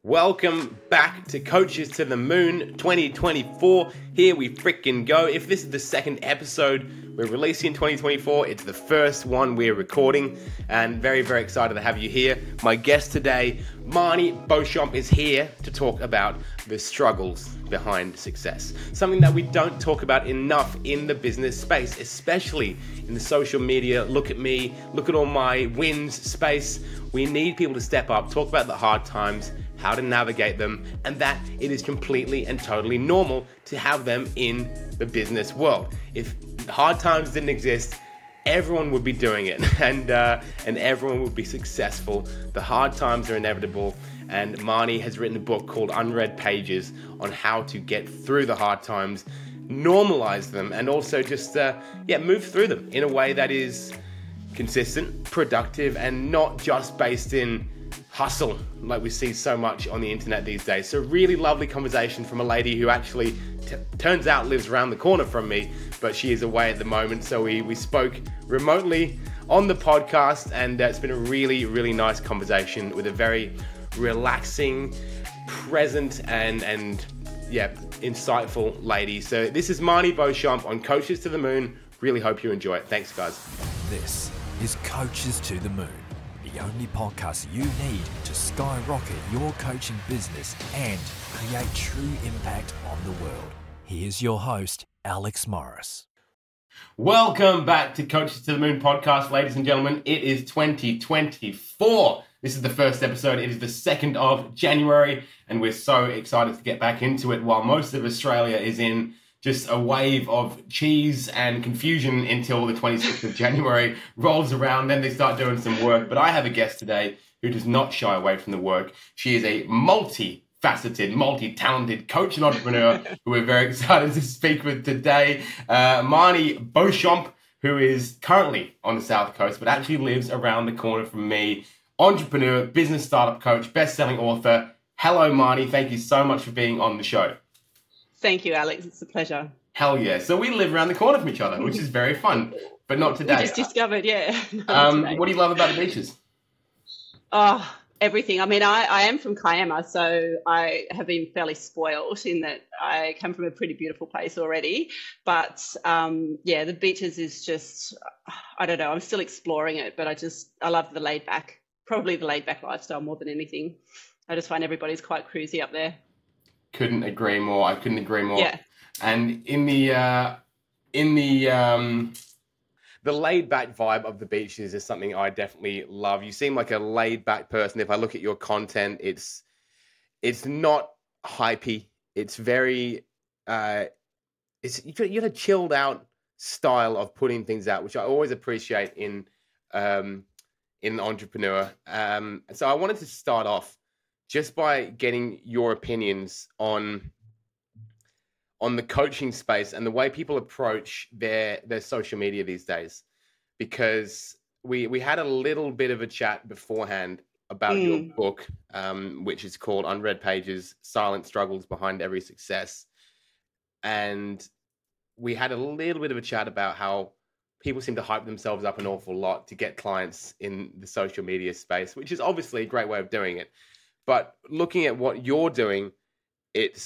Welcome back to Coaches to the Moon 2024. Here we frickin' go. If this is the second episode we're releasing in 2024, it's the first one we're recording, and very, very excited to have you here. My guest today, Marnie Beauchamp, is here to talk about the struggles behind success. Something that we don't talk about enough in the business space, especially in the social media, look at me, look at all my wins space. We need people to step up, talk about the hard times, how to navigate them, and that it is completely and totally normal to have them in the business world. If hard times didn't exist, everyone would be doing it, and everyone would be successful. The hard times are inevitable, and Marnie has written a book called Unread Pages on how to get through the hard times, normalize them, and also just move through them in a way that is consistent, productive, and not just based in hustle like we see so much on the internet these days. So really lovely conversation from a lady who actually turns out lives around the corner from me, but she is away at the moment. So we spoke remotely on the podcast, and it's been a really, really nice conversation with a very relaxing, present, and insightful lady. So this is Marnie Beauchamp on Coaches to the Moon. Really hope you enjoy it. Thanks, guys. This is Coaches to the Moon, the only podcast you need to skyrocket your coaching business and create true impact on the world. Here's your host, Alex Morris. Welcome back to Coaches to the Moon podcast, ladies and gentlemen. It is 2024. This is the first episode. It is the 2nd of January, and we're so excited to get back into it while most of Australia is in just a wave of cheese and confusion until the 26th of January rolls around. Then they start doing some work. But I have a guest today who does not shy away from the work. She is a multi-faceted, multi-talented coach and entrepreneur who we're very excited to speak with today. Marnie Beauchamp, who is currently on the South Coast, but actually lives around the corner from me. Entrepreneur, business startup coach, best-selling author. Hello, Marnie. Thank you so much for being on the show. Thank you, Alex. It's a pleasure. Hell yeah. So we live around the corner from each other, which is very fun, but not today. We just discovered, yeah. What do you love about the beaches? Oh, everything. I mean, I am from Kiama, so I have been fairly spoiled in that I come from a pretty beautiful place already. But the beaches is just, I don't know, I'm still exploring it, but I love probably the laid back lifestyle more than anything. I just find everybody's quite cruisy up there. Couldn't agree more. I couldn't agree more. Yeah. And in the laid back vibe of the beaches is something I definitely love. You seem like a laid back person. If I look at your content, it's not hypey. It's very you got a chilled out style of putting things out, which I always appreciate in an entrepreneur. So I wanted to start off just by getting your opinions on the coaching space and the way people approach their social media these days, because we had a little bit of a chat beforehand about your book, which is called Unread Pages, Silent Struggles Behind Every Success. And we had a little bit of a chat about how people seem to hype themselves up an awful lot to get clients in the social media space, which is obviously a great way of doing it. But looking at what you're doing, it's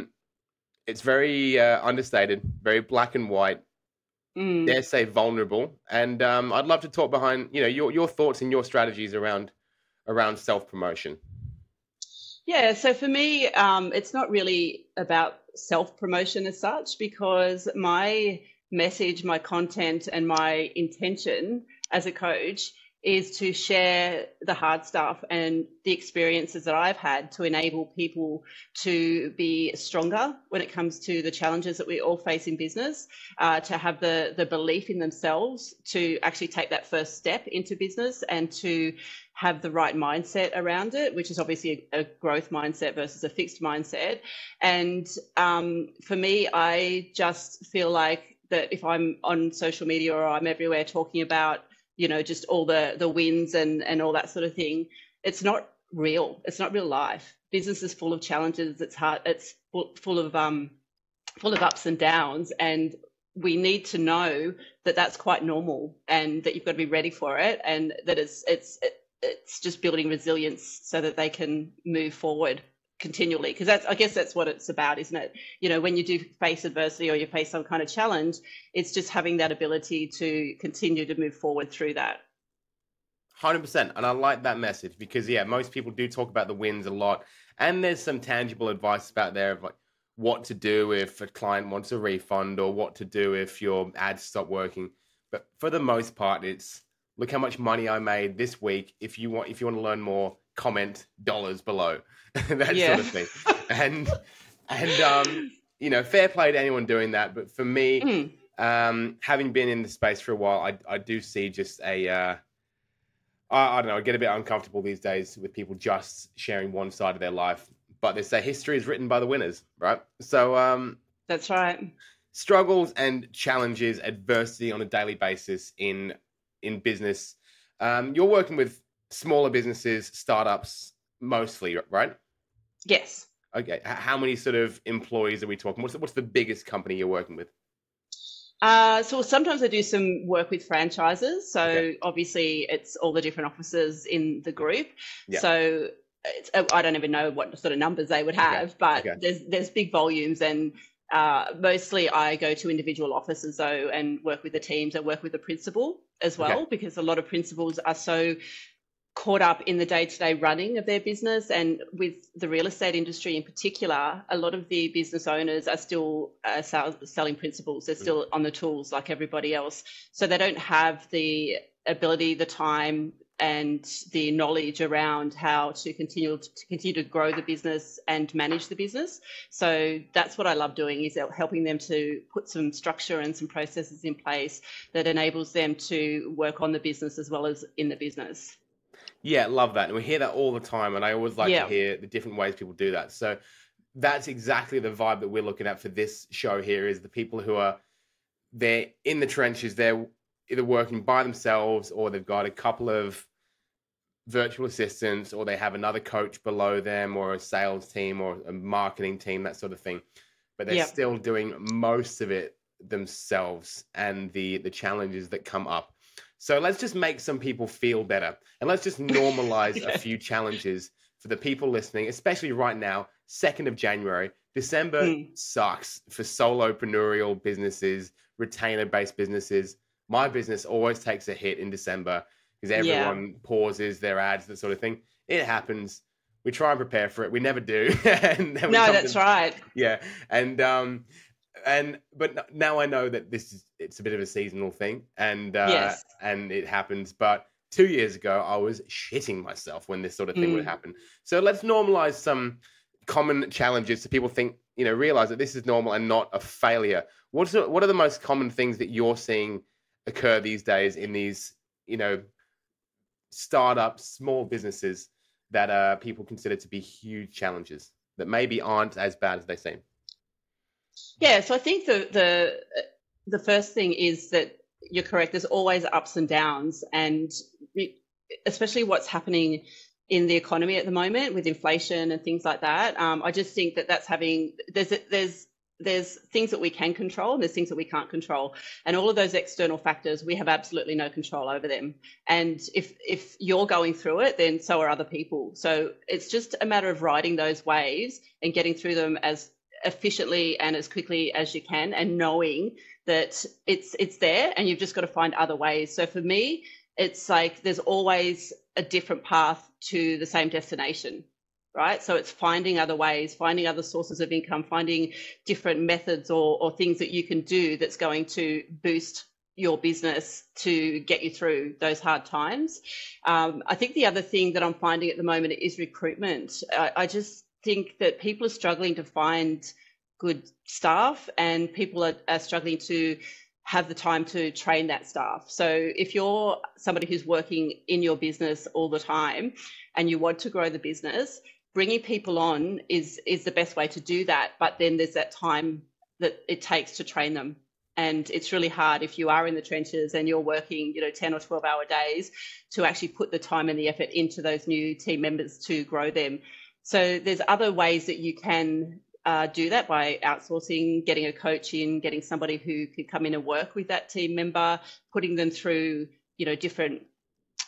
very understated, very black and white, dare say vulnerable. And I'd love to talk behind, your thoughts and your strategies around self-promotion. Yeah, so for me, it's not really about self-promotion as such, because my message, my content, and my intention as a coach is to share the hard stuff and the experiences that I've had to enable people to be stronger when it comes to the challenges that we all face in business, to have the belief in themselves to actually take that first step into business and to have the right mindset around it, which is obviously a growth mindset versus a fixed mindset. And for me, I just feel like that if I'm on social media or I'm everywhere talking about just all the wins and all that sort of thing, it's not real. It's not real life. Business is full of challenges. It's hard. It's full of ups and downs. And we need to know that that's quite normal and that you've got to be ready for it. And that it's just building resilience so that they can move forward continually, because I guess that's what it's about, isn't it? When you do face adversity or you face some kind of challenge, it's just having that ability to continue to move forward through that. 100%. And I like that message because, most people do talk about the wins a lot. And there's some tangible advice about there of like what to do if a client wants a refund or what to do if your ads stop working. But for the most part, it's look how much money I made this week. If you want to learn more, comment dollars below, that sort of thing. And fair play to anyone doing that. But for me, having been in the space for a while, I do see just I don't know, I get a bit uncomfortable these days with people just sharing one side of their life. But they say history is written by the winners, right? So that's right. Struggles and challenges, adversity on a daily basis in business. You're working with smaller businesses, startups, mostly, right? Yes. Okay. How many sort of employees are we talking? What's the biggest company you're working with? So sometimes I do some work with franchises. So obviously it's all the different offices in the group. Yeah. So I don't even know what sort of numbers they would have, but there's big volumes, and mostly I go to individual offices though and work with the teams. I work with the principal as well, because a lot of principals are so caught up in the day-to-day running of their business, and with the real estate industry in particular, a lot of the business owners are still selling principals. They're still on the tools like everybody else, so they don't have the ability, the time, and the knowledge around how to continue to grow the business and manage the business. So that's what I love doing, is helping them to put some structure and some processes in place that enables them to work on the business as well as in the business. Yeah, love that. And we hear that all the time. And I always like to hear the different ways people do that. So that's exactly the vibe that we're looking at for this show here, is the people who they're in the trenches. They're either working by themselves, or they've got a couple of virtual assistants, or they have another coach below them, or a sales team or a marketing team, that sort of thing. But they're still doing most of it themselves, and the challenges that come up. So let's just make some people feel better, and let's just normalize a few challenges for the people listening, especially right now, 2nd of January. December sucks for solopreneurial businesses, retainer-based businesses. My business always takes a hit in December because everyone pauses their ads, that sort of thing. It happens. We try and prepare for it. We never do. And then that's right. Yeah. But now I know that it's a bit of a seasonal thing, and it happens. But 2 years ago, I was shitting myself when this sort of thing would happen. So let's normalize some common challenges so people realize that this is normal and not a failure. What are the most common things that you're seeing occur these days in these, startups, small businesses that people consider to be huge challenges that maybe aren't as bad as they seem? Yeah, so I think the first thing is that you're correct. There's always ups and downs, and especially what's happening in the economy at the moment with inflation and things like that. I just think that's there's things that we can control, and there's things that we can't control, and all of those external factors, we have absolutely no control over them. And if you're going through it, then so are other people. So it's just a matter of riding those waves and getting through them as efficiently and as quickly as you can, and knowing that it's there, and you've just got to find other ways. So for me, it's like there's always a different path to the same destination, right? So it's finding other ways, finding other sources of income, finding different methods or things that you can do that's going to boost your business to get you through those hard times. I think the other thing that I'm finding at the moment is recruitment. I just think that people are struggling to find good staff, and people are struggling to have the time to train that staff. So if you're somebody who's working in your business all the time and you want to grow the business, bringing people on is the best way to do that. But then there's that time that it takes to train them. And it's really hard if you are in the trenches and you're working, 10 or 12 hour days, to actually put the time and the effort into those new team members to grow them. So there's other ways that you can do that, by outsourcing, getting a coach in, getting somebody who could come in and work with that team member, putting them through, different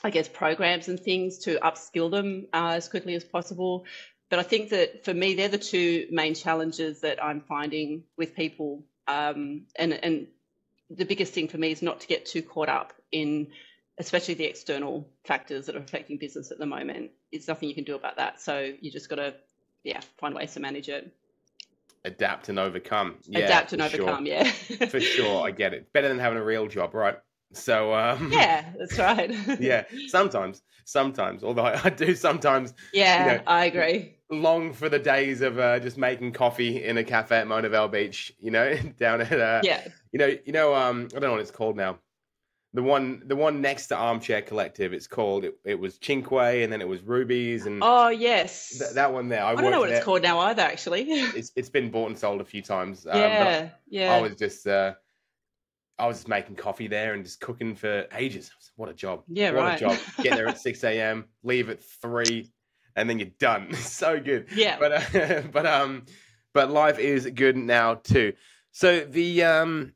I guess, programs and things to upskill them as quickly as possible. But I think that for me, they're the two main challenges that I'm finding with people. And the biggest thing for me is not to get too caught up in, especially the external factors that are affecting business at the moment. It's nothing you can do about that. So you just got to, find ways to manage it. Adapt and overcome. Adapt and overcome, sure. For sure, I get it. Better than having a real job, right? So yeah, that's right. Yeah, sometimes. Although I do sometimes. Yeah, I agree. Long for the days of just making coffee in a cafe at Mona Vale Beach. Down at I don't know what it's called now. The one next to Armchair Collective. It's called. It was Cinque, and then it was Ruby's, and oh yes, that one there. I don't know what it's called now either. Actually, it's been bought and sold a few times. Yeah. I was just making coffee there and just cooking for ages. What a job. Yeah, what right. a job. Get there at 6 a.m., leave at 3, and then you're done. So good. Yeah. But life is good now too. So the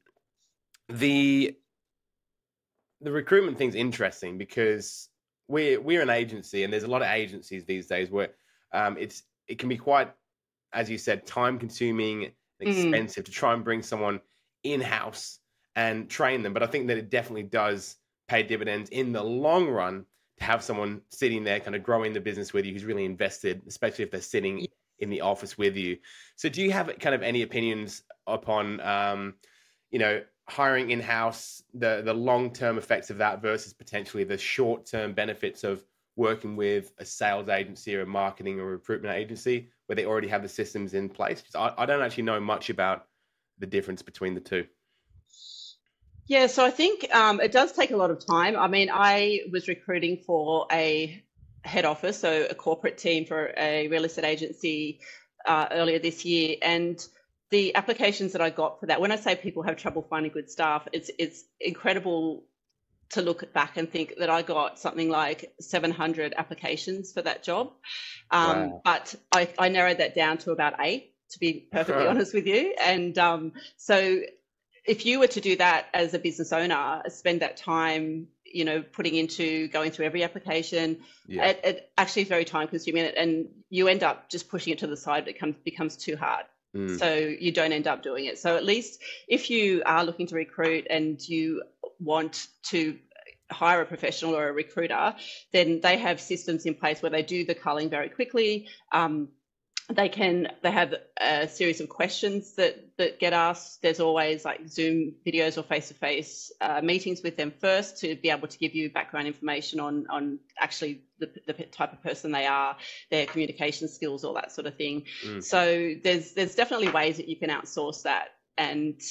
recruitment thing's interesting because we're an agency, and there's a lot of agencies these days where it can be quite, as you said, time consuming and expensive to try and bring someone in-house and train them. But I think that it definitely does pay dividends in the long run to have someone sitting there kind of growing the business with you who's really invested, especially if they're sitting in the office with you. So do you have kind of any opinions upon, hiring in-house, the long-term effects of that versus potentially the short-term benefits of working with a sales agency or a marketing or recruitment agency where they already have the systems in place? I don't actually know much about the difference between the two. Yeah, so I think it does take a lot of time. I mean, I was recruiting for a head office, so a corporate team for a real estate agency earlier this year. And the applications that I got for that, when I say people have trouble finding good staff, it's incredible to look back and think that I got something like 700 applications for that job. Wow. But I narrowed that down to about 8, to be perfectly honest with you. And so if you were to do that as a business owner, spend that time, putting into going through every application, it actually is very time consuming, and you end up just pushing it to the side. It becomes too hard. So you don't end up doing it. So at least if you are looking to recruit and you want to hire a professional or a recruiter, then they have systems in place where they do the culling very quickly. They have a series of questions that get asked. There's always like Zoom videos or face-to-face meetings with them first to be able to give you background information on actually the type of person they are, their communication skills, all that sort of thing. So there's definitely ways that you can outsource that and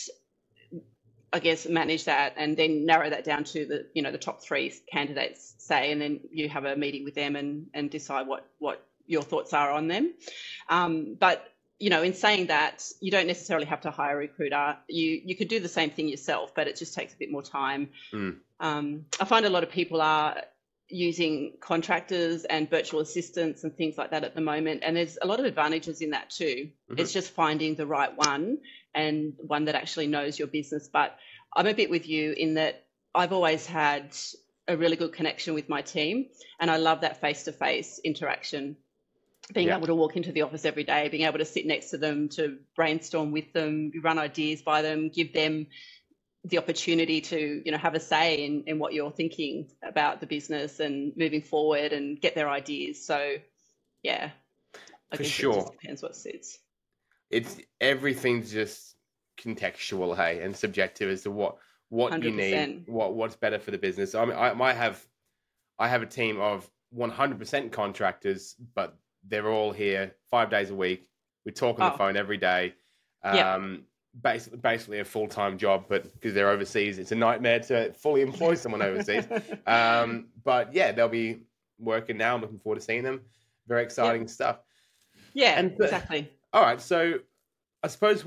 I guess manage that and then narrow that down to the top 3 candidates, say, and then you have a meeting with them and decide what your thoughts are on them. But, in saying that, you don't necessarily have to hire a recruiter. You could do the same thing yourself, but it just takes a bit more time. I find a lot of people are using contractors and virtual assistants and things like that at the moment. And there's a lot of advantages in that too. It's just finding the right one and one that actually knows your business. But I'm a bit with you in that I've always had a really good connection with my team, and I love that face-to-face interaction. Being able to walk into the office every day, being able to sit next to them, to brainstorm with them, run ideas by them, give them the opportunity to, have a say in what you're thinking about the business and moving forward and get their ideas. So, yeah, I guess sure. It just depends what suits. Everything's just contextual, hey, and subjective as to what 100%. You need, what's better for the business. I mean, I have a team of 100% contractors, but they're all here 5 days a week. We talk on the phone every day. Basically a full-time job, but because they're overseas, it's a nightmare to fully employ someone overseas. But yeah, they'll be working now. I'm looking forward to seeing them. Very exciting stuff. Yeah, exactly. All right. So I suppose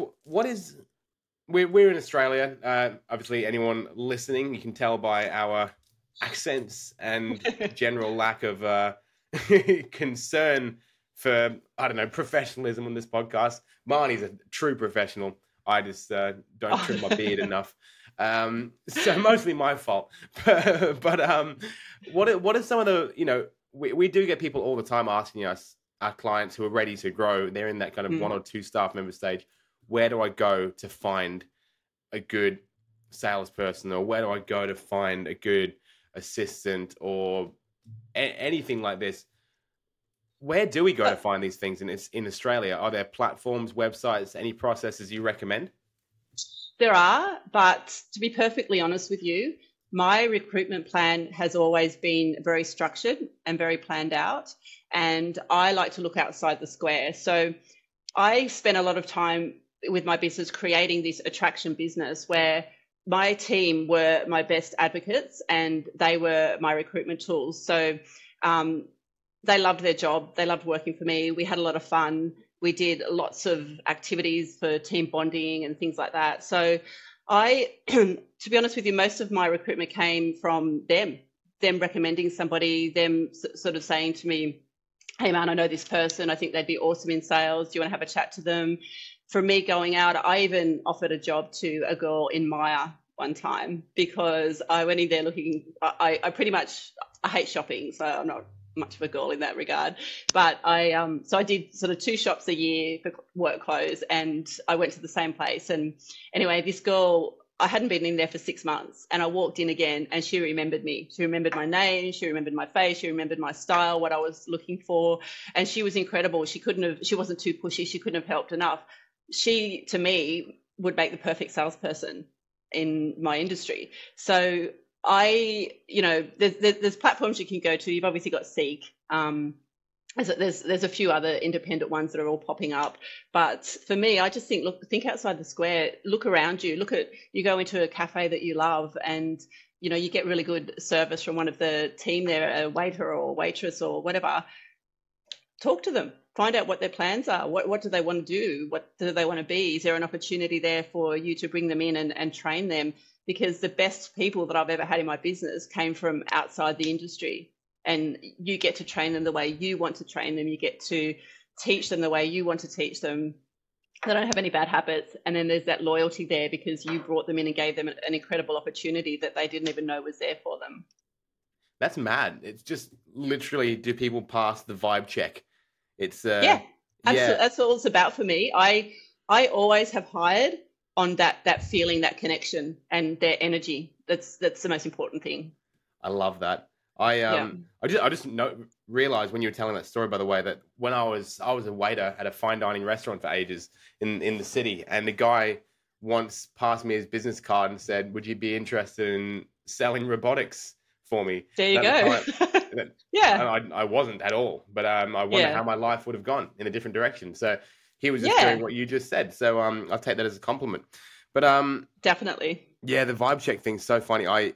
we're in Australia. Obviously anyone listening, you can tell by our accents and general lack of concern for, professionalism on this podcast. Marnie's a true professional. I just don't trim my beard enough. So mostly my fault. But what are some of the, we do get people all the time asking us, our clients who are ready to grow, they're in that kind of 1 or 2 staff member stage. Where do I go to find a good salesperson, or where do I go to find a good assistant, or anything like this? Where do we go to find these things in Australia? Are there platforms, websites, any processes you recommend? There are, but to be perfectly honest with you, my recruitment plan has always been very structured and very planned out, and I like to look outside the square. So I spent a lot of time with my business creating this attraction business where my team were my best advocates and they were my recruitment tools. So they loved their job. They loved working for me. We had a lot of fun. We did lots of activities for team bonding and things like that. So to be honest with you, most of my recruitment came from them recommending somebody, them sort of saying to me, hey man, I know this person. I think they'd be awesome in sales. Do you want to have a chat to them? For me going out, I even offered a job to a girl in Myer one time because I went in there looking, I hate shopping, so I'm not much of a girl in that regard. But so I did sort of 2 shops a year for work clothes, and I went to the same place. And anyway, this girl, I hadn't been in there for 6 months, and I walked in again and she remembered me. She remembered my name, she remembered my face, she remembered my style, what I was looking for. And she was incredible. She wasn't too pushy. She couldn't have helped enough. She, to me, would make the perfect salesperson in my industry. So there's platforms you can go to. You've obviously got Seek. There's a few other independent ones that are all popping up. But for me, I just think outside the square, look around you, you go into a cafe that you love and, you get really good service from one of the team there, a waiter or waitress or whatever. Talk to them, find out what their plans are. What do they want to do? What do they want to be? Is there an opportunity there for you to bring them in and train them? Because the best people that I've ever had in my business came from outside the industry, and you get to train them the way you want to train them. You get to teach them the way you want to teach them. They don't have any bad habits. And then there's that loyalty there because you brought them in and gave them an incredible opportunity that they didn't even know was there for them. That's mad. It's just literally, do people pass the vibe check? It's that's all it's about for me. I always have hired on that feeling, that connection, and their energy. That's the most important thing. I love that. I just realized when you were telling that story, by the way, that when I was a waiter at a fine dining restaurant for ages in the city, and the guy once passed me his business card and said, "Would you be interested in selling robotics for me?" There you go. Yeah. I wasn't at all, but I wonder how my life would have gone in a different direction. So he was just doing what you just said. So I'll take that as a compliment. But definitely. Yeah, the vibe check thing's so funny. I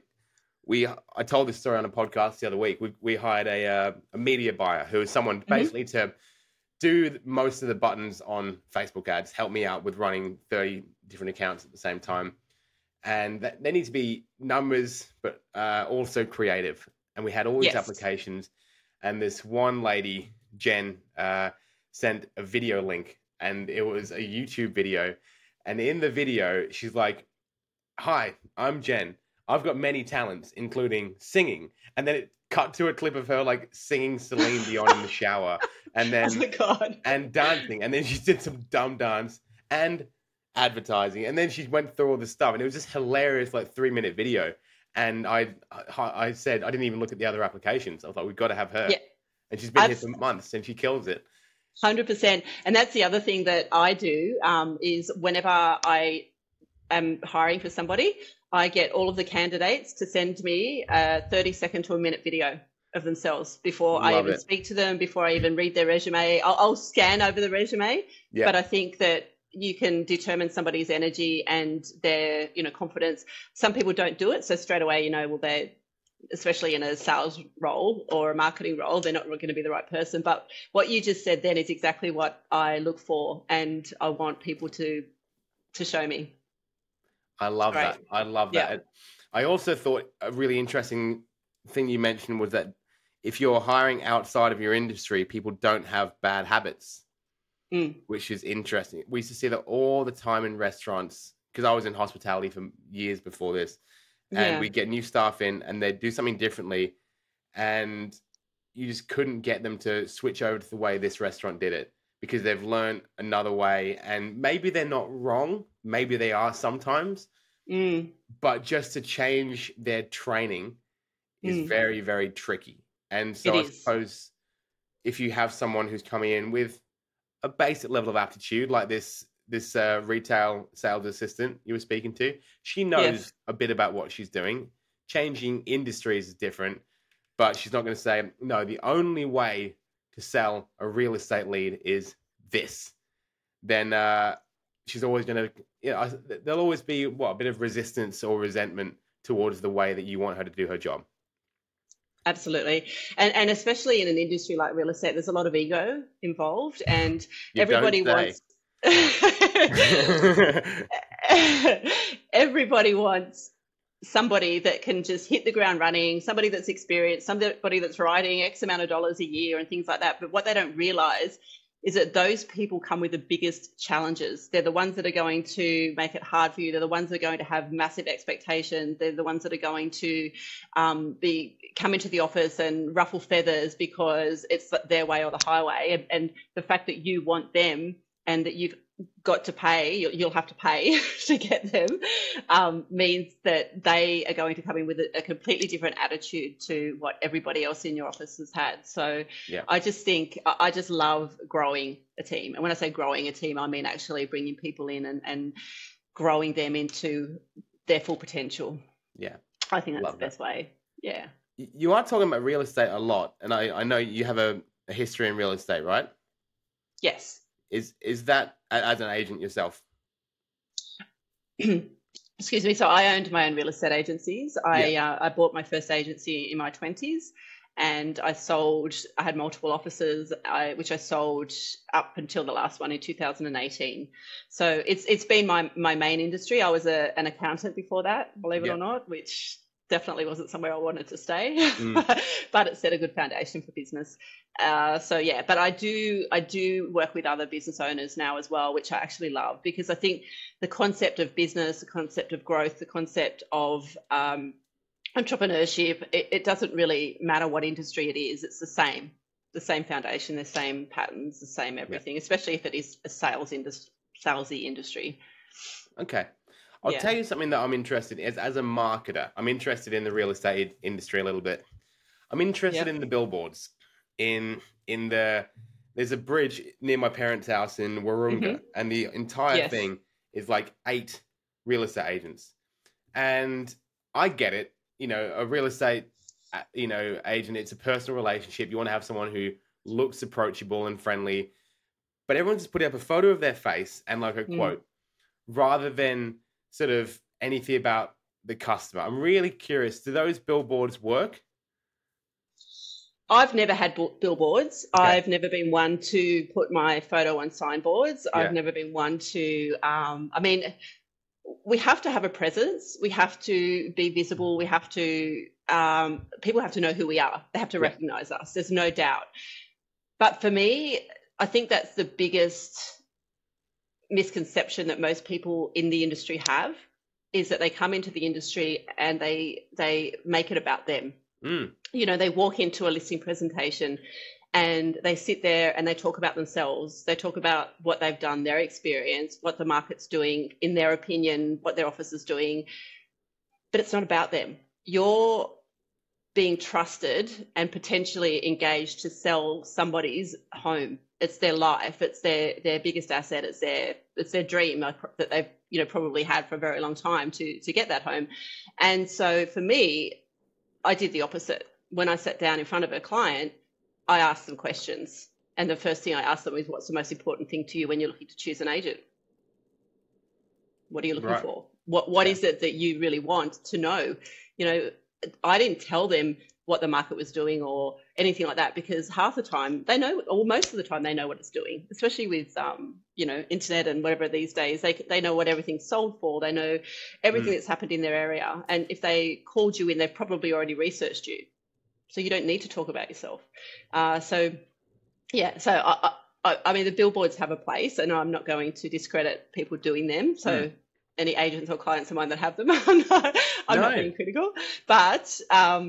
told this story on a podcast the other week. We hired a media buyer who is someone basically to do most of the buttons on Facebook ads, help me out with running 30 different accounts at the same time. And they need to be numbers, but also creative. And we had all these applications. And this one lady, Jen, sent a video link, and it was a YouTube video. And in the video, she's like, "Hi, I'm Jen. I've got many talents, including singing." And then it cut to a clip of her like singing Celine Dion in the shower, and then oh my God. and dancing. And then she did some dumb dance and advertising. And then she went through all this stuff, and it was just hilarious, like 3-minute video. And I said, I didn't even look at the other applications. I was like, we've got to have her. Yeah. And she's been here for months and she kills it. 100%. And that's the other thing that I do is whenever I am hiring for somebody, I get all of the candidates to send me a 30-second to a minute video of themselves before I even speak to them, before I even read their resume. I'll scan over the resume, but I think that you can determine somebody's energy and their, confidence. Some people don't do it. So straight away, well, they're, especially in a sales role or a marketing role, they're not going to be the right person. But what you just said then is exactly what I look for, and I want people to show me. I love that. I love that. Yeah. I also thought a really interesting thing you mentioned was that if you're hiring outside of your industry, people don't have bad habits, which is interesting. We used to see that all the time in restaurants because I was in hospitality for years before this, and Yeah. we get new staff in and they do something differently, and you just couldn't get them to switch over to the way this restaurant did it because they've learned another way, and maybe they're not wrong, maybe they are sometimes, Mm. but just to change their training is Mm. very, very tricky. And It so I is. suppose if you have someone who's coming in with a basic level of aptitude, like this retail sales assistant you were speaking to, she knows Yes. a bit about what she's doing. Changing industries is different, but she's not going to say, no, the only way to sell a real estate lead is this. Then she's always going to, there'll always be a bit of resistance or resentment towards the way that you want her to do her job. Absolutely. And especially in an industry like real estate, there's a lot of ego involved, and You everybody don't wants say. everybody wants somebody that can just hit the ground running, somebody that's experienced, somebody that's writing X amount of dollars a year and things like that. But what they don't realize is that those people come with the biggest challenges. They're the ones that are going to make it hard for you. They're the ones that are going to have massive expectations. They're the ones that are going to come into the office and ruffle feathers because it's their way or the highway. And the fact that you want them and that you've got to pay, you'll have to pay to get them, means that they are going to come in with a completely different attitude to what everybody else in your office has had. So Yeah. I just love growing a team. And when I say growing a team, I mean actually bringing people in and growing them into their full potential. Yeah. I think that's Love the best way. Yeah. You are talking about real estate a lot, and I know you have a history in real estate, right? Yes. Is that as an agent yourself? Excuse me. So I owned my own real estate agencies. I bought my first agency in my 20s, and I had multiple offices, which I sold up until the last one in 2018. So it's been my main industry. I was an accountant before that, believe it or not, which definitely wasn't somewhere I wanted to stay, but it set a good foundation for business. But I do work with other business owners now as well, which I actually love, because I think the concept of business, the concept of growth, the concept of entrepreneurship, it doesn't really matter what industry it is. It's the same foundation, the same patterns, the same everything, especially if it is a salesy industry. Okay. I'll tell you something that I'm interested in as a marketer. I'm interested in the real estate industry a little bit. I'm interested in the billboards. There's a bridge near my parents' house in Wahroonga, and the entire thing is like 8 real estate agents. And I get it. A real estate, agent, it's a personal relationship. You want to have someone who looks approachable and friendly, but everyone's just putting up a photo of their face and like a quote rather than sort of anything about the customer. I'm really curious. Do those billboards work? I've never had billboards. Okay. I've never been one to put my photo on signboards. I've never been one to, we have to have a presence. We have to be visible. We have to, people have to know who we are. They have to recognize us. There's no doubt. But for me, I think that's the biggest misconception that most people in the industry have, is that they come into the industry and they make it about them. They walk into a listing presentation and they sit there and they talk about themselves. They talk about what they've done, their experience, what the market's doing, in their opinion, what their office is doing. But it's not about them. You're being trusted and potentially engaged to sell somebody's home. It's their life. It's their biggest asset. It's their dream that they've probably had for a very long time to get that home. And so for me, I did the opposite. When I sat down in front of a client, I asked them questions. And the first thing I asked them is, what's the most important thing to you when you're looking to choose an agent? What are you looking for? What is it that you really want to know? I didn't tell them what the market was doing or anything like that, because half the time they know, or most of the time they know what it's doing, especially with, internet and whatever these days. They know what everything's sold for. They know everything that's happened in their area. And if they called you in, they've probably already researched you. So you don't need to talk about yourself. So the billboards have a place, and I'm not going to discredit people doing them. So any agents or clients of mine that have them. I'm not being critical, but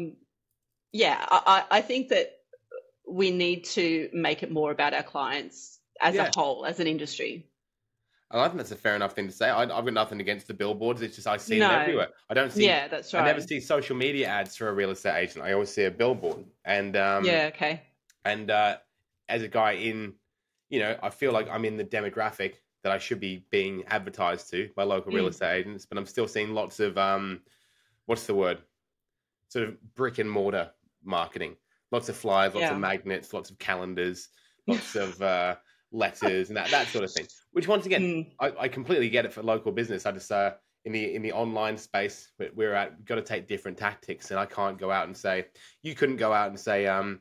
I think that we need to make it more about our clients as a whole, as an industry. I think that's a fair enough thing to say. I've got nothing against the billboards. It's just I see them everywhere. I don't see. Yeah, that's right. I never see social media ads for a real estate agent. I always see a billboard. And okay. And as a guy in, I feel like I'm in the demographic that I should be being advertised to by local real estate agents, but I'm still seeing lots of what's the word? Sort of brick and mortar marketing. Lots of flyers, lots of magnets, lots of calendars, lots of letters and that sort of thing. Which once again, I completely get it for local business. I just in the online space we're at, we've got to take different tactics, and I can't go out and say, you couldn't go out and say,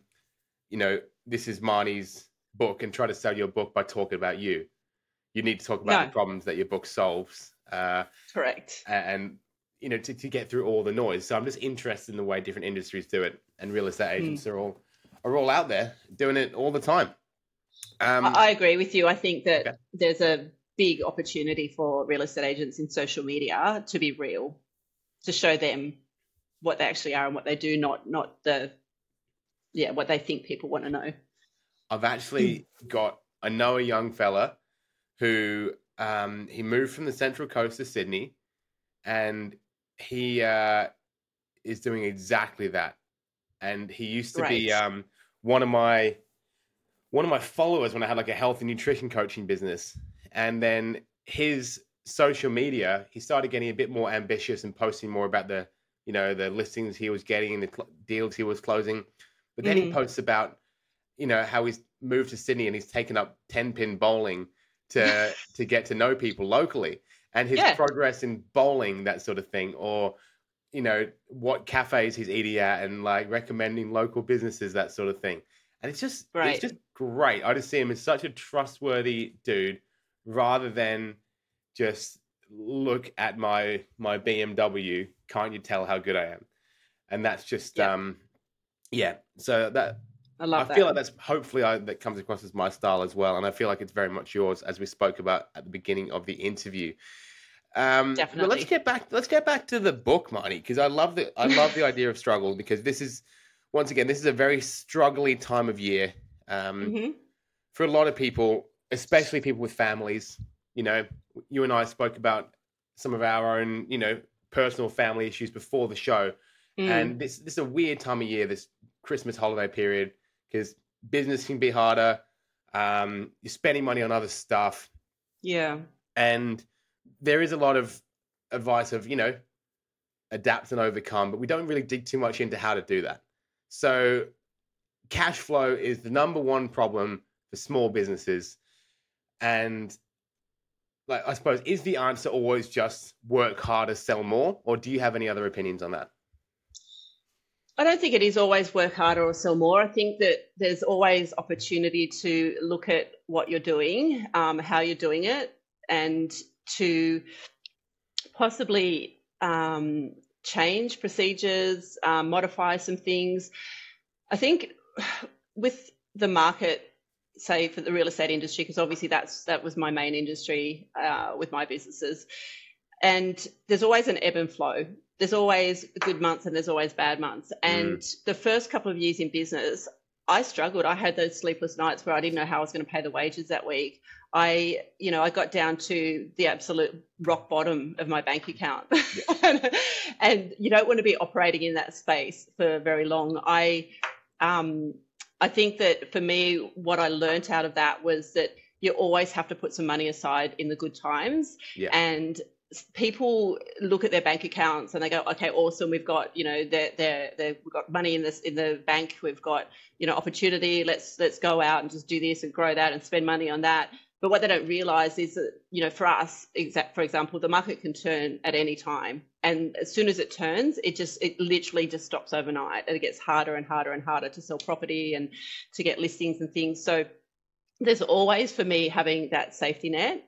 this is Marnie's book and try to sell your book by talking about you. You need to talk about the problems that your book solves. Correct. And to get through all the noise. So I'm just interested in the way different industries do it, and real estate agents are all out there doing it all the time. I agree with you. I think that there's a big opportunity for real estate agents in social media to be real, to show them what they actually are and what they do, not what they think people want to know. I've actually I know a young fella who he moved from the Central Coast to Sydney, and he is doing exactly that. And he used to be one of my followers when I had like a health and nutrition coaching business. And then his social media, he started getting a bit more ambitious and posting more about the listings he was getting and the deals he was closing. But then he posts about, how he's moved to Sydney and he's taken up 10-pin bowling to get to know people locally, and his progress in bowling, that sort of thing, or, what cafes he's eating at and like recommending local businesses, that sort of thing. And it's just great. I just see him as such a trustworthy dude, rather than just look at my BMW. Can't you tell how good I am? And that's just, So that I feel like that's hopefully that comes across as my style as well. And I feel like it's very much yours, as we spoke about at the beginning of the interview. Definitely. But let's get back to the book, Marnie, because I love the idea of struggle, because this is a very struggly time of year for a lot of people, especially people with families. You and I spoke about some of our own, personal family issues before the show. And this is a weird time of year, this Christmas holiday period, because business can be harder. You're spending money on other stuff. Yeah. And there is a lot of advice of, adapt and overcome, but we don't really dig too much into how to do that. So cash flow is the number one problem for small businesses. And I suppose, is the answer always just work harder, sell more? Or do you have any other opinions on that? I don't think it is always work harder or sell more. I think that there's always opportunity to look at what you're doing, how you're doing it, and to possibly change procedures, modify some things. I think with the market, say for the real estate industry, because obviously that was my main industry with my businesses, and there's always an ebb and flow. There's always good months and there's always bad months. And the first couple of years in business, I struggled. I had those sleepless nights where I didn't know how I was going to pay the wages that week. I got down to the absolute rock bottom of my bank account. Yeah. And you don't want to be operating in that space for very long. I think that for me, what I learned out of that was that you always have to put some money aside in the good times. Yeah. And people look at their bank accounts and they go, okay, awesome, we've got, we've got money in the bank, we've got, opportunity, let's go out and just do this and grow that and spend money on that. But what they don't realize is that, for us, for example, the market can turn at any time. And as soon as it turns, it literally just stops overnight, and it gets harder and harder and harder to sell property and to get listings and things. So there's always, for me, having that safety net.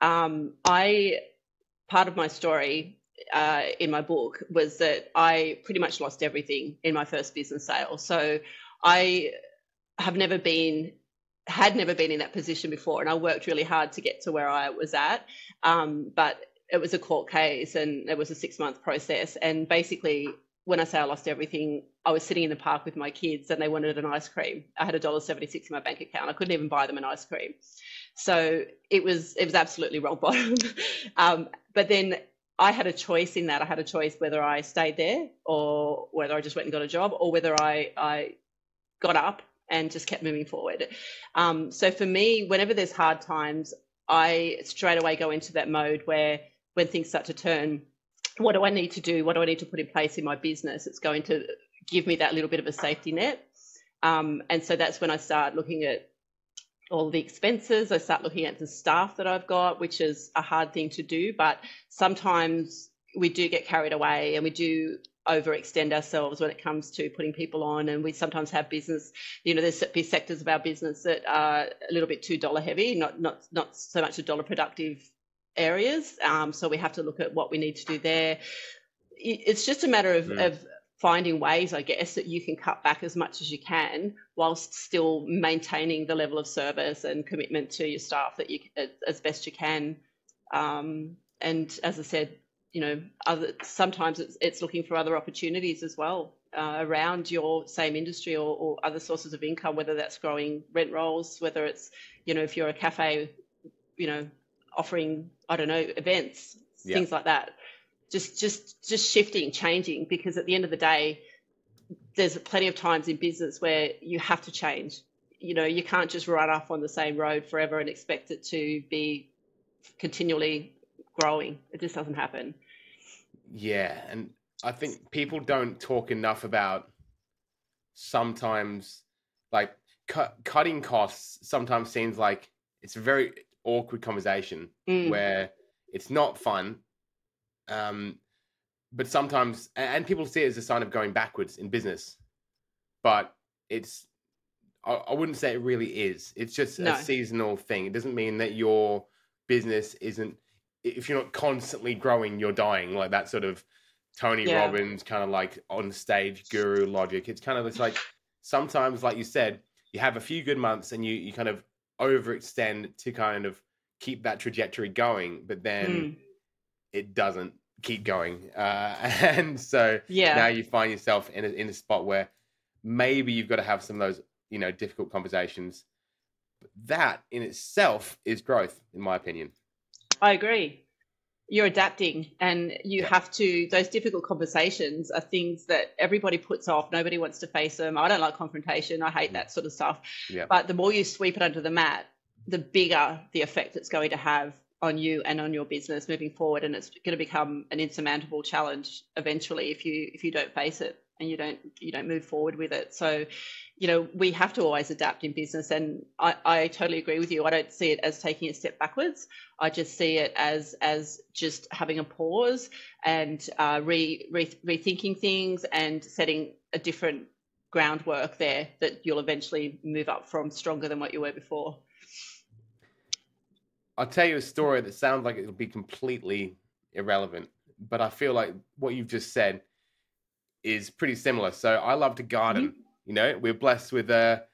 Part of my story in my book was that I pretty much lost everything in my first business sale. So I had never been in that position before, and I worked really hard to get to where I was at. But it was a court case and it was a 6-month process. And basically, when I say I lost everything, I was sitting in the park with my kids and they wanted an ice cream. I had $1.76 in my bank account. I couldn't even buy them an ice cream. So it was absolutely rock bottom. But then I had a choice in that. I had a choice whether I stayed there or whether I just went and got a job, or whether I got up and just kept moving forward. So for me, whenever there's hard times, I straight away go into that mode where when things start to turn, what do I need to do? What do I need to put in place in my business? It's going to give me that little bit of a safety net. And so that's when I start looking at all the expenses. I start looking at the staff that I've got, which is a hard thing to do, but sometimes we do get carried away and we do overextend ourselves when it comes to putting people on. And we sometimes have business, there's sectors of our business that are a little bit too dollar heavy, not so much a dollar productive areas. So we have to look at what we need to do there. It's just a matter of finding ways, I guess, that you can cut back as much as you can whilst still maintaining the level of service and commitment to your staff that you as best you can. And as I said, sometimes it's looking for other opportunities as well around your same industry or other sources of income, whether that's growing rent rolls, whether it's, if you're a cafe, offering, I don't know, events, things like that. Just shifting, changing, because at the end of the day, there's plenty of times in business where you have to change. You can't just run off on the same road forever and expect it to be continually growing. It just doesn't happen. Yeah, and I think people don't talk enough about sometimes, like, cutting costs sometimes seems like it's a very awkward conversation where it's not fun. But sometimes, and people see it as a sign of going backwards in business, but I wouldn't say it really is. It's just a seasonal thing. It doesn't mean that your business isn't, if you're not constantly growing, you're dying, like that sort of Tony Robbins kind of like on stage guru logic. It's kind of, it's like sometimes, like you said, you have a few good months and you kind of overextend to kind of keep that trajectory going, but then it doesn't keep going. And so now you find yourself in a spot where maybe you've got to have some of those, difficult conversations. But that in itself is growth, in my opinion. I agree. You're adapting and you have to, those difficult conversations are things that everybody puts off. Nobody wants to face them. I don't like confrontation. I hate that sort of stuff. Yeah. But the more you sweep it under the mat, the bigger the effect it's going to have on you and on your business moving forward. And it's going to become an insurmountable challenge eventually if you don't face it and you don't move forward with it. So, we have to always adapt in business. And I totally agree with you. I don't see it as taking a step backwards. I just see it as just having a pause and rethinking things and setting a different groundwork there that you'll eventually move up from stronger than what you were before. I'll tell you a story that sounds like it'll be completely irrelevant, but I feel like what you've just said is pretty similar. So I love to garden. We're blessed with,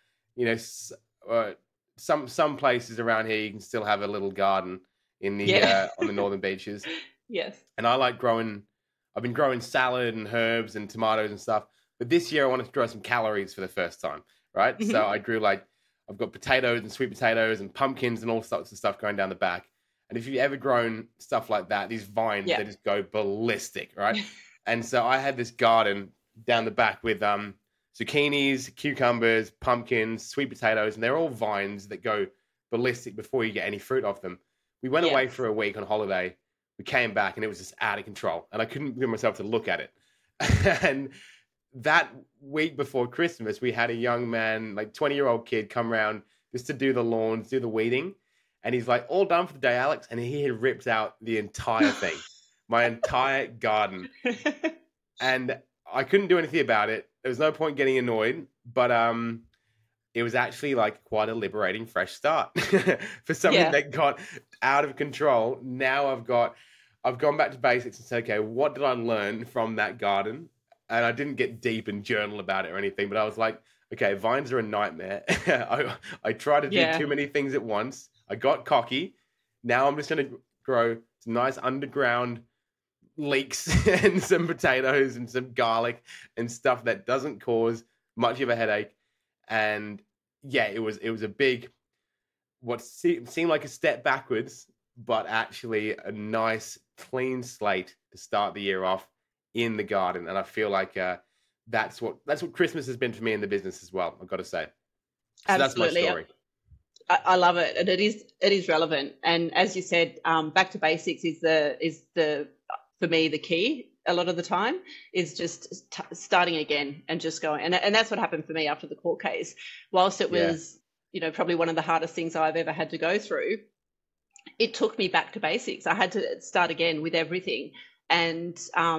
some places around here you can still have a little garden in the on the northern beaches. Yes. And I like I've been growing salad and herbs and tomatoes and stuff. But this year I wanted to grow some calories for the first time, right? Mm-hmm. So I grew I've got potatoes and sweet potatoes and pumpkins and all sorts of stuff going down the back. And if you've ever grown stuff like that, these vines, they just go ballistic, right? And so I had this garden down the back with zucchinis, cucumbers, pumpkins, sweet potatoes, and they're all vines that go ballistic before you get any fruit off them. We went away for a week on holiday. We came back and it was just out of control. And I couldn't bring myself to look at it. And that week before Christmas, we had a young man, 20-year-old kid, come around just to do the lawns, do the weeding. And he's like, all done for the day, Alex. And he had ripped out the entire thing, my entire garden. And I couldn't do anything about it. There was no point getting annoyed, but it was actually quite a liberating fresh start for something that got out of control. Now I've gone back to basics and said, okay, what did I learn from that garden? And I didn't get deep and journal about it or anything, but I was like, okay, vines are a nightmare. I try to do too many things at once. I got cocky. Now I'm just going to grow some nice underground leeks and some potatoes and some garlic and stuff that doesn't cause much of a headache. And yeah, it was a big, what seemed like a step backwards, but actually a nice clean slate to start the year off in the garden. And I feel like that's what Christmas has been for me in the business as well, I've got to say. So Absolutely. that's my story. I love it, and it is relevant. And as you said, back to basics is the for me the key. A lot of the time is just starting again and just going, and that's what happened for me after the court case. Whilst it was probably one of the hardest things I've ever had to go through, it took me back to basics. I had to start again with everything, and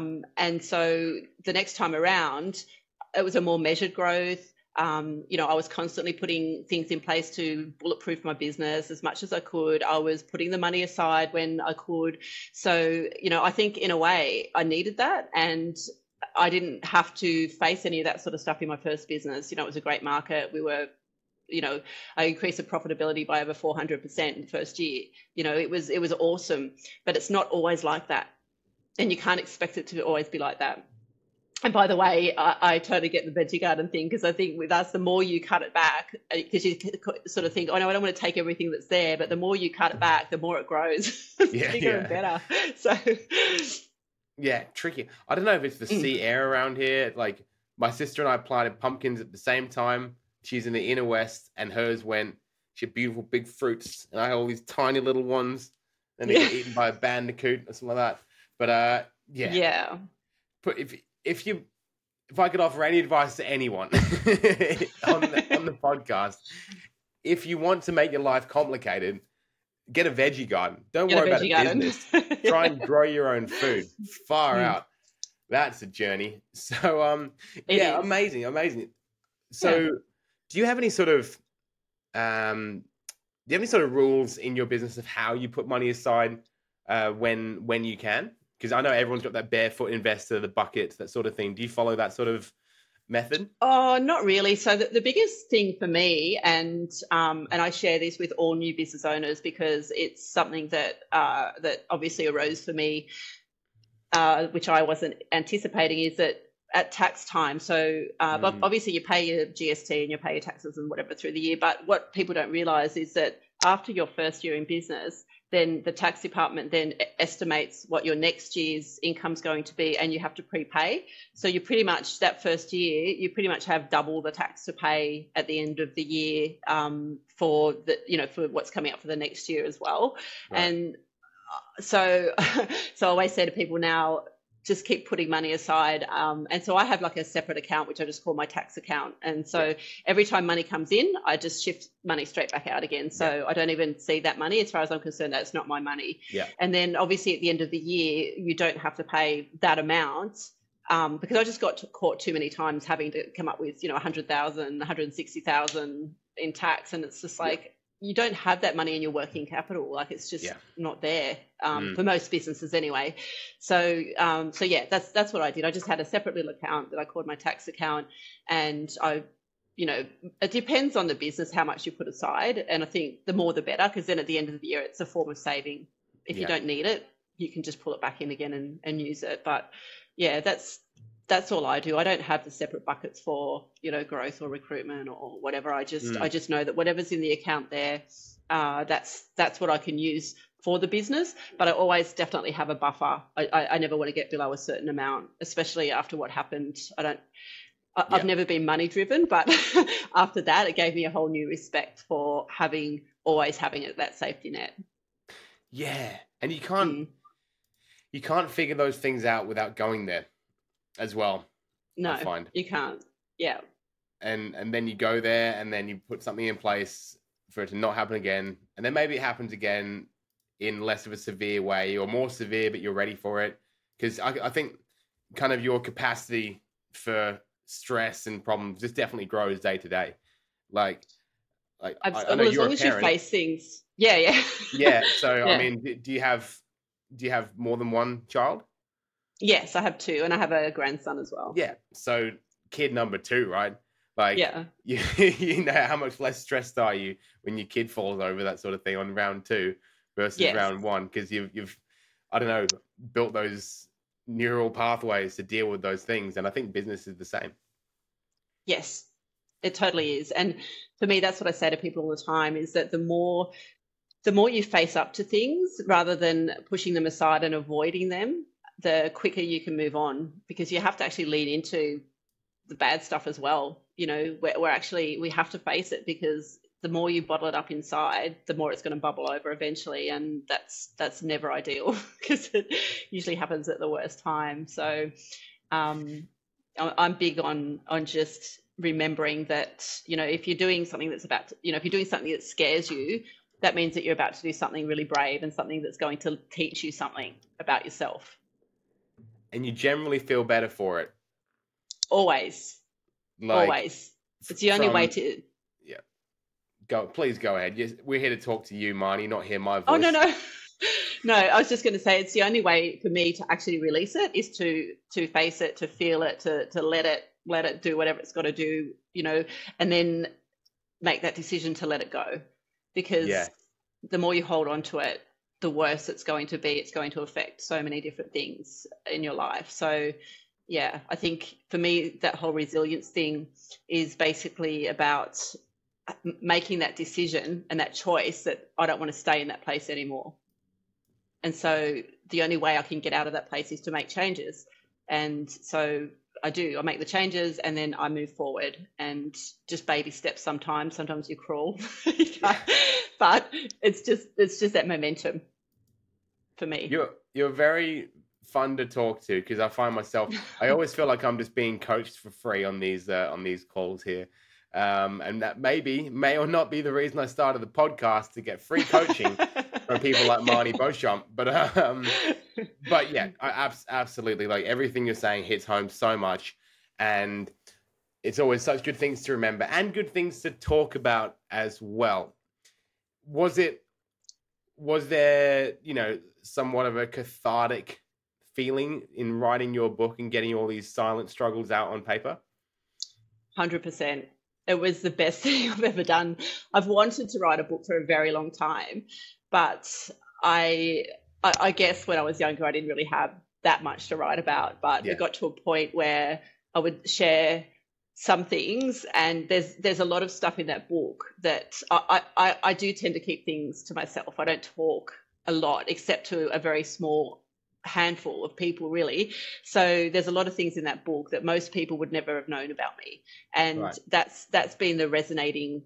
so the next time around, it was a more measured growth. I was constantly putting things in place to bulletproof my business as much as I could. I was putting the money aside when I could. So, I think in a way I needed that, and I didn't have to face any of that sort of stuff in my first business. It was a great market. We were, I increased the profitability by over 400% in the first year. It was awesome, but it's not always like that. And you can't expect it to always be like that. And by the way, I totally get the veggie garden thing, because I think with us, the more you cut it back, because you sort of think, oh no, I don't want to take everything that's there, but the more you cut it back, the more it grows. Bigger and better. So yeah, tricky. I don't know if it's the sea air around here. Like my sister and I planted pumpkins at the same time. She's in the inner west, and hers she had beautiful big fruits, and I had all these tiny little ones, and they get eaten by a bandicoot or something like that. But yeah. But if I could offer any advice to anyone on the podcast, if you want to make your life complicated, get a veggie garden. Don't worry about a business. Try and grow your own food. Far out. That's a journey. So amazing. So do you have any sort of rules in your business of how you put money aside when you can? Because I know everyone's got that barefoot investor, the buckets, that sort of thing. Do you follow that sort of method? Oh, not really. So the biggest thing for me, and I share this with all new business owners because it's something that obviously arose for me, which I wasn't anticipating, is that at tax time. So obviously you pay your GST and you pay your taxes and whatever through the year. But what people don't realise is that after your first year in business, then the tax department then estimates what your next year's income is going to be, and you have to prepay. So you pretty much, that first year, you pretty much have double the tax to pay at the end of the year for what's coming up for the next year as well. Right. And so I always say to people now, just keep putting money aside. And so I have like a separate account, which I just call my tax account. And so every time money comes in, I just shift money straight back out again. So I don't even see that money. As far as I'm concerned, that's not my money. Yeah. And then obviously at the end of the year, you don't have to pay that amount because I just got caught too many times having to come up with, 100,000, 160,000 in tax. And it's just like, you don't have that money in your working capital. Like it's just not there for most businesses anyway. So that's what I did. I just had a separate little account that I called my tax account, and it depends on the business how much you put aside. And I think the more the better, because then at the end of the year, it's a form of saving. If you don't need it, you can just pull it back in again and use it. But yeah, that's all I do. I don't have the separate buckets for, growth or recruitment or whatever. I just know that whatever's in the account there, that's what I can use for the business. But I always definitely have a buffer. I never want to get below a certain amount, especially after what happened. I've never been money driven, but after that, it gave me a whole new respect for always having that safety net. Yeah. And you can't figure those things out without going there as well. No, I find. You can't. Yeah. And then you go there and then you put something in place for it to not happen again. And then maybe it happens again in less of a severe way or more severe, but you're ready for it. Because I think kind of your capacity for stress and problems just definitely grows day to day. I know as long as you face things. Yeah. Yeah. So, I mean, do you have more than one child? Yes, I have two, and I have a grandson as well. Yeah, so kid number 2, right? You know how much less stressed are you when your kid falls over, that sort of thing, on round 2 versus round 1, because you've I don't know, built those neural pathways to deal with those things. And I think business is the same. Yes, it totally is. And for me, that's what I say to people all the time, is that the more you face up to things rather than pushing them aside and avoiding them, the quicker you can move on, because you have to actually lean into the bad stuff as well. You know, we have to face it, because the more you bottle it up inside, the more it's going to bubble over eventually. And that's never ideal, because it usually happens at the worst time. So I'm big on just remembering that, you know, if you're doing something that's about to, you know, if you're doing something that scares you, that means that you're about to do something really brave and something that's going to teach you something about yourself. And you generally feel better for it. Always. Always. It's the only way to... Yeah. Please go ahead. Yes, we're here to talk to you, Marnie, not hear my voice. Oh, no. No, I was just going to say, it's the only way for me to actually release it is to face it, to feel it, to let it do whatever it's got to do, you know, and then make that decision to let it go. Because the more you hold on to it, the worse it's going to be. It's going to affect so many different things in your life. So, yeah, I think for me, that whole resilience thing is basically about making that decision and that choice that I don't want to stay in that place anymore. And so the only way I can get out of that place is to make changes. And so I make the changes, and then I move forward, and just baby steps sometimes you crawl, but it's just that momentum for me. You're very fun to talk to, because I find myself, I always feel like I'm just being coached for free on these calls here. And that may or not be the reason I started the podcast, to get free coaching from people like Marnie Beauchamp. But yeah, I absolutely, like, everything you're saying hits home so much, and it's always such good things to remember and good things to talk about as well. Was there, you know, somewhat of a cathartic feeling in writing your book and getting all these silent struggles out on paper? 100%. It was the best thing I've ever done. I've wanted to write a book for a very long time, but I guess when I was younger, I didn't really have that much to write about. But it got to a point where I would share some things, and there's a lot of stuff in that book that I do tend to keep things to myself. I don't talk a lot, except to a very small handful of people, really. So there's a lot of things in that book that most people would never have known about me, and that's been the resonating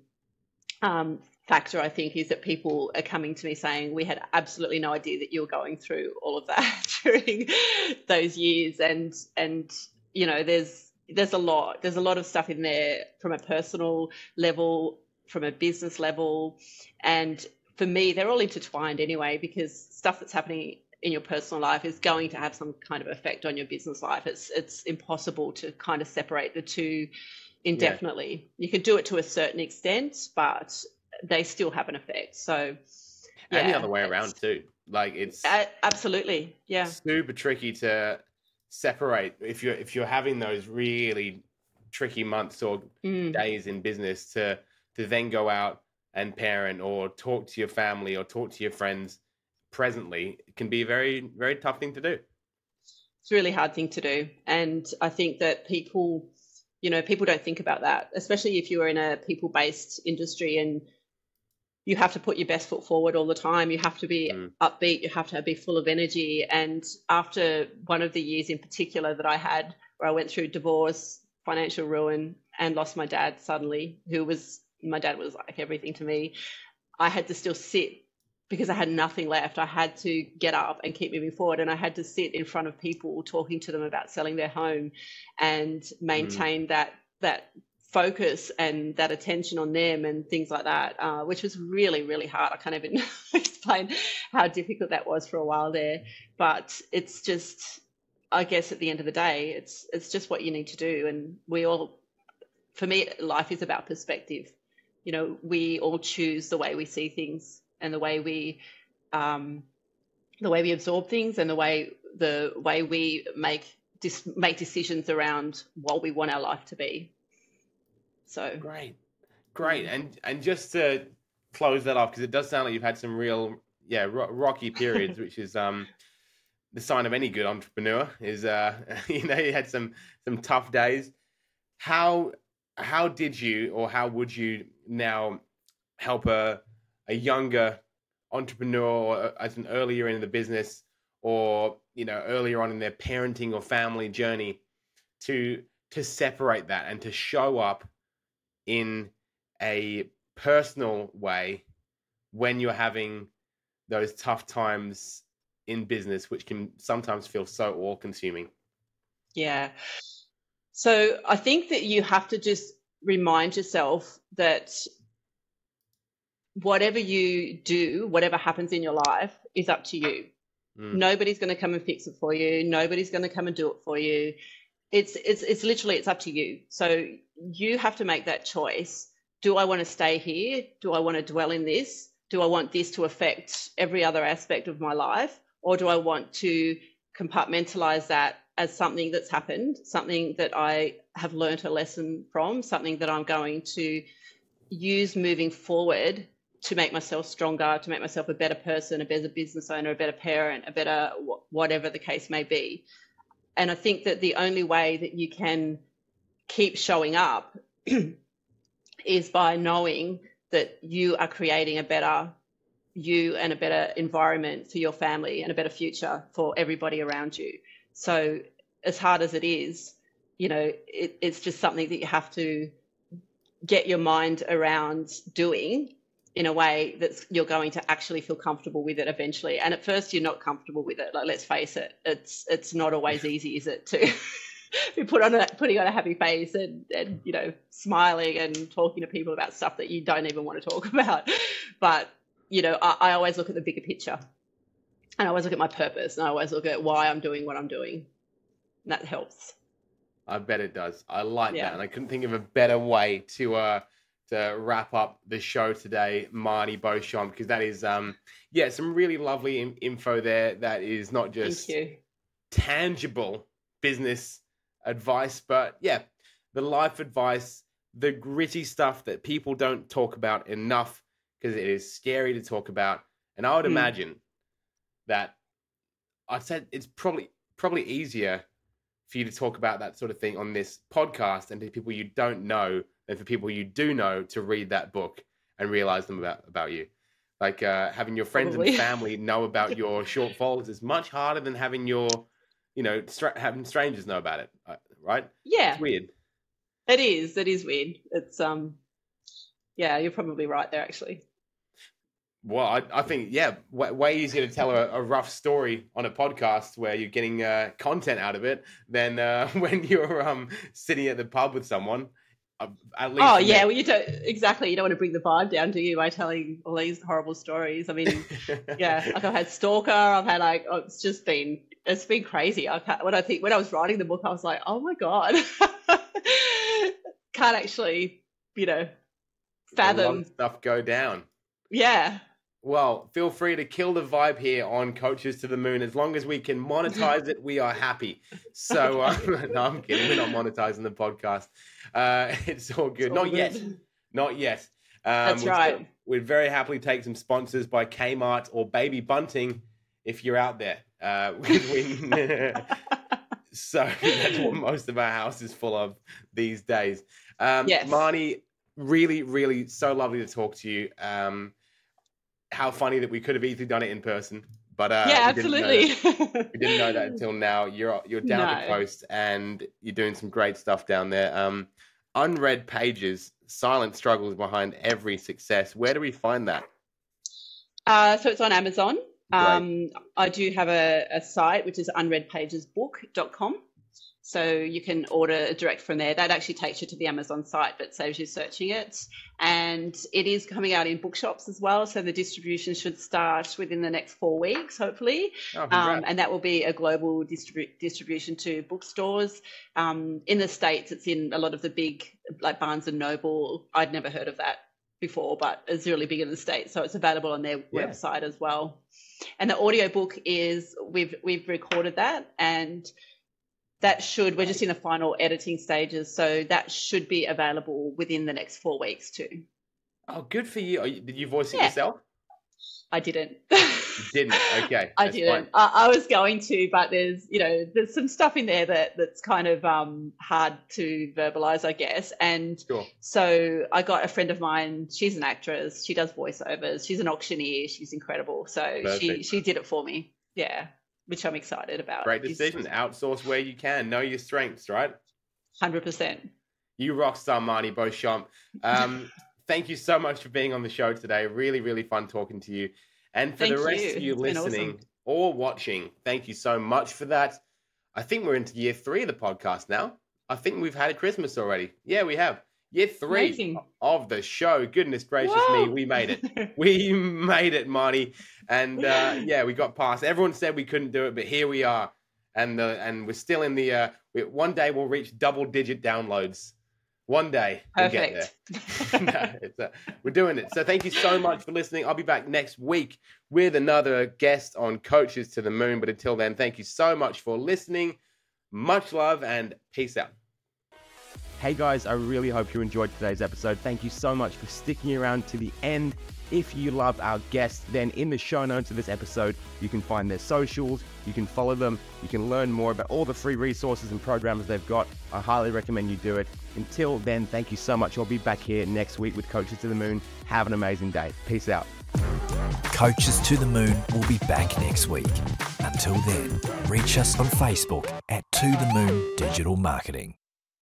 factor, I think, is that people are coming to me saying, we had absolutely no idea that you were going through all of that during those years. And you know, there's a lot of stuff in there from a personal level, from a business level, and for me, they're all intertwined anyway, because stuff that's happening in your personal life is going to have some kind of effect on your business life. It's impossible to kind of separate the two indefinitely. You can do it to a certain extent, but they still have an effect. So, and the other way around too. Like, it's absolutely, super tricky to separate if you're having those really tricky months or days in business to then go out and parent or talk to your family or talk to your friends presently. It can be a very, very tough thing to do. It's a really hard thing to do. And I think that people don't think about that, especially if you're in a people-based industry and you have to put your best foot forward all the time. You have to be upbeat. You have to be full of energy. And after one of the years in particular that I had, where I went through divorce, financial ruin, and lost my dad suddenly, my dad was like everything to me. I had to still sit because I had nothing left. I had to get up and keep moving forward. And I had to sit in front of people talking to them about selling their home and maintain that focus and that attention on them and things like that, which was really, really hard. I can't even explain how difficult that was for a while there. But it's just, I guess at the end of the day, it's just what you need to do. And for me, life is about perspective. You know, we all choose the way we see things and the way we absorb things and the way we make decisions around what we want our life to be. So great. And just to close that off, because it does sound like you've had some real rocky periods, which is the sign of any good entrepreneur is, you had some tough days. How did you, or how would you now help a younger entrepreneur, or as an earlier in the business, or earlier on in their parenting or family journey, to separate that and to show up in a personal way when you're having those tough times in business, which can sometimes feel so all-consuming? Yeah. So I think that you have to just remind yourself that whatever you do, whatever happens in your life, is up to you. Nobody's going to come and fix it for you. Nobody's going to come and do it for you. It's literally, it's up to you. So you have to make that choice. Do I want to stay here? Do I want to dwell in this? Do I want this to affect every other aspect of my life? Or do I want to compartmentalize that as something that's happened, something that I have learned a lesson from, something that I'm going to use moving forward to make myself stronger, to make myself a better person, a better business owner, a better parent, a better whatever the case may be. And I think that the only way that you can keep showing up is by knowing that you are creating a better you and a better environment for your family and a better future for everybody around you. So as hard as it is, it's just something that you have to get your mind around doing in a way that you're going to actually feel comfortable with it eventually. And at first you're not comfortable with it. Like, let's face it, it's not always easy, is it, to be putting on a happy face and smiling and talking to people about stuff that you don't even want to talk about. But, I always look at the bigger picture, and I always look at my purpose, and I always look at why I'm doing what I'm doing. And that helps. I bet it does. I like that. And I couldn't think of a better way to wrap up the show today, Marnie Beauchamp, because that is, some really lovely info there. That is not just tangible business advice, but the life advice, the gritty stuff that people don't talk about enough because it is scary to talk about. And I would imagine that I'd say it's probably easier for you to talk about that sort of thing on this podcast and to people you don't know than for people you do know to read that book and realize them about you. Like having your friends and family know about your shortfalls is much harder than having your, having strangers know about it, right? Yeah. It's weird. It is. It is weird. It's, you're probably right there, actually. Well, I think, way easier to tell a rough story on a podcast where you're getting content out of it than when you're sitting at the pub with someone. At least well, you don't exactly. You don't want to bring the vibe down, do you, by telling all these horrible stories? I mean, like I've had stalker. I've had it's been crazy. When I was writing the book, I was like, oh my God, can't actually, fathom stuff go down. Yeah. Well, feel free to kill the vibe here on Coaches to the Moon. As long as we can monetize it, we are happy. So, no, I'm kidding. We're not monetizing the podcast. It's all good. Not yet. That's right. We'd very happily take some sponsors by Kmart or Baby Bunting if you're out there. So that's what most of our house is full of these days. Yes. Marnie, really, really so lovely to talk to you. How funny that we could have easily done it in person, but absolutely. We didn't know that until now. You're down the coast and you're doing some great stuff down there. Unread Pages, silent struggles behind every success. Where do we find that? So it's on Amazon. I do have a site which is unreadpagesbook.com. So you can order direct from there. That actually takes you to the Amazon site, but saves you searching it. And it is coming out in bookshops as well. So the distribution should start within the next 4 weeks, hopefully. And that will be a global distribution to bookstores. In the States, it's in a lot of the big, like Barnes and Noble. I'd never heard of that before, but it's really big in the States. So it's available on their website as well. And the audiobook is, we've recorded that, and we're just in the final editing stages, so that should be available within the next 4 weeks too. Oh, good for you. Did you voice it yourself? I didn't. Didn't? Okay. I didn't. I was going to, but there's some stuff in there that's kind of hard to verbalize, I guess. And Sure. So I got a friend of mine. She's an actress. She does voiceovers. She's an auctioneer. She's incredible. So she did it for me. Yeah, which I'm excited about. Great decision. Outsource where you can. Know your strengths, right? 100%. You rock star, Marnie Beauchamp. Thank you so much for being on the show today. Really, really fun talking to you. And for the rest of you listening or watching, thank you so much for that. I think we're into year 3 of the podcast now. I think we've had a Christmas already. Yeah, we have. Year 3 Amazing. Of the show. Goodness gracious me, we made it. We made it, Marnie. And we got past. Everyone said we couldn't do it, but here we are. And we're still in the, one day we'll reach double-digit downloads. One day we'll get there. We're doing it. So thank you so much for listening. I'll be back next week with another guest on Coaches to the Moon. But until then, thank you so much for listening. Much love and peace out. Hey guys, I really hope you enjoyed today's episode. Thank you so much for sticking around to the end. If you loved our guests, then in the show notes of this episode, you can find their socials, you can follow them, you can learn more about all the free resources and programs they've got. I highly recommend you do it. Until then, thank you so much. I'll be back here next week with Coaches to the Moon. Have an amazing day. Peace out. Coaches to the Moon will be back next week. Until then, reach us on Facebook at To The Moon Digital Marketing.